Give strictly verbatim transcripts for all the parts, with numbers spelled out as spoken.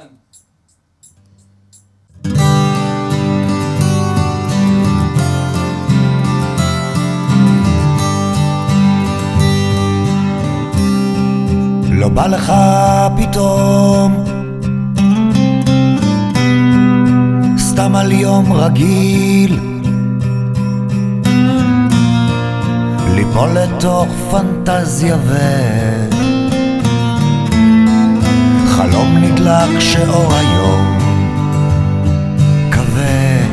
כאן. לא בא לך פתאום סתם על יום רגיל ליפול לתוך פנטזיה וחלום נדלק שאור היום כבד.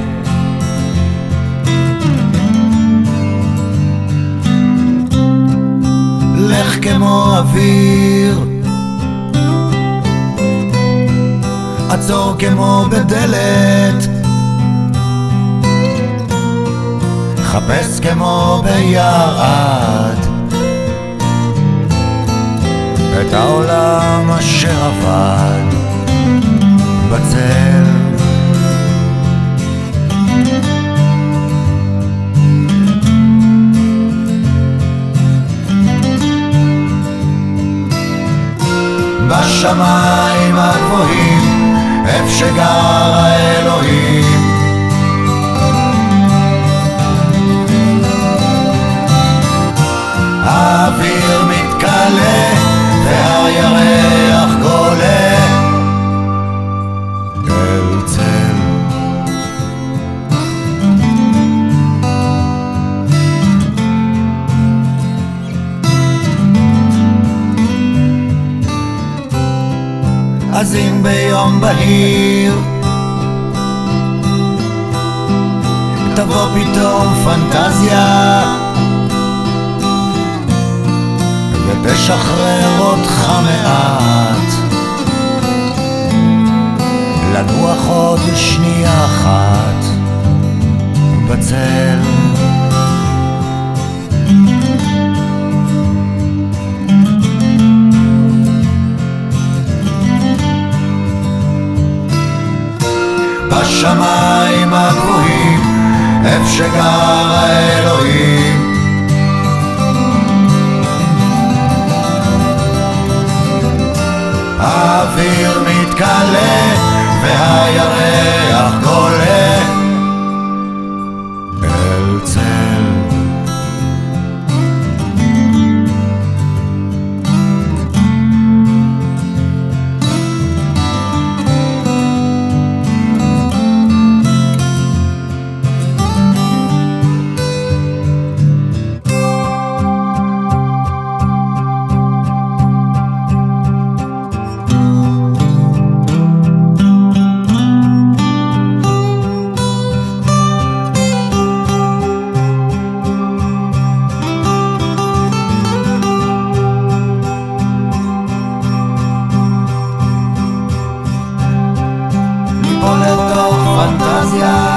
לך כמו אוויר, עצור כמו בדלת, חפש כמו ביעד את העולם אשר עבד בצל. בשמיים הגבוהים איפה שגר האלוהים, האוויר מתקלה והירח גולה אל צל. אז אם ביום בהיר תבוא פתאום פנטזיה ותשחרר אותך מעט, לנוח עוד שנייה אחת בצל. בשמיים הגבוהים איפה שגר האלוהים, האוויר מתקלה והירח גולה אל צל. ליפול לתוך פנטזיה